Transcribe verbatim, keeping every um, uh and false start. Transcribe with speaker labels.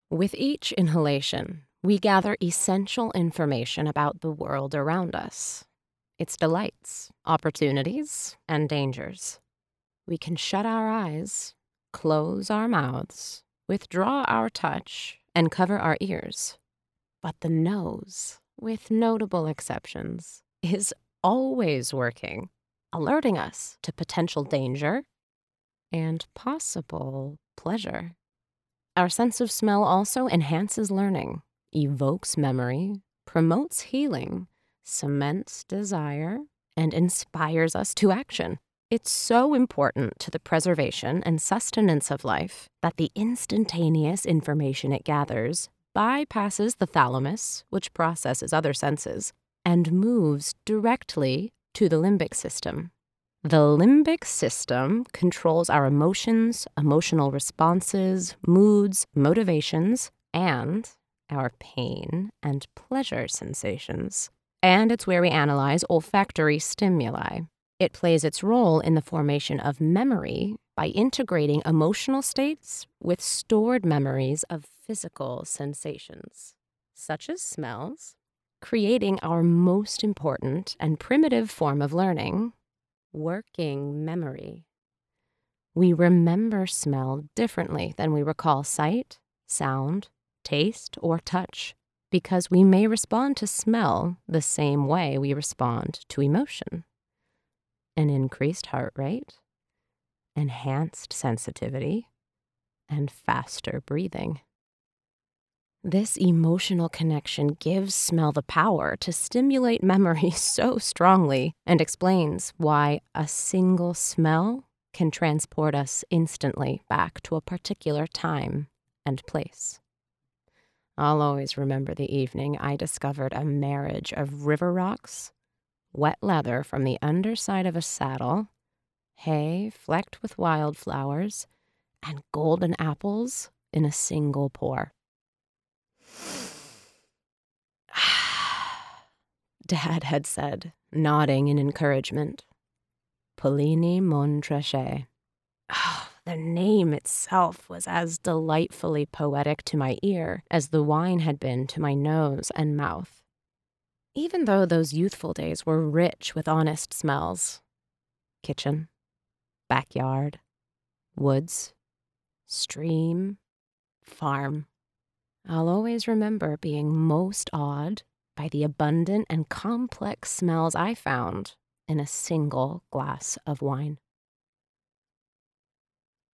Speaker 1: With each inhalation, we gather essential information about the world around us, its delights, opportunities, and dangers. We can shut our eyes, close our mouths, withdraw our touch, and cover our ears. But the nose, with notable exceptions, is always working, alerting us to potential danger and possible pleasure. Our sense of smell also enhances learning, evokes memory, promotes healing, cements desire, and inspires us to action. It's so important to the preservation and sustenance of life that the instantaneous information it gathers bypasses the thalamus, which processes other senses, and moves directly to the limbic system. The limbic system controls our emotions, emotional responses, moods, motivations, and our pain and pleasure sensations. And it's where we analyze olfactory stimuli. It plays its role in the formation of memory by integrating emotional states with stored memories of physical sensations, such as smells, creating our most important and primitive form of learning, working memory. We remember smell differently than we recall sight, sound, taste, or touch, because we may respond to smell the same way we respond to emotion. An increased heart rate, enhanced sensitivity, and faster breathing. This emotional connection gives smell the power to stimulate memory so strongly and explains why a single smell can transport us instantly back to a particular time and place. I'll always remember the evening I discovered a marriage of river rocks, wet leather from the underside of a saddle, hay flecked with wildflowers, and golden apples in a single pour. Dad had said, nodding in encouragement. Polini mon trachet. Oh, the name itself was as delightfully poetic to my ear as the wine had been to my nose and mouth. Even though those youthful days were rich with honest smells. Kitchen, backyard, woods, stream, farm. I'll always remember being most awed by the abundant and complex smells I found in a single glass of wine.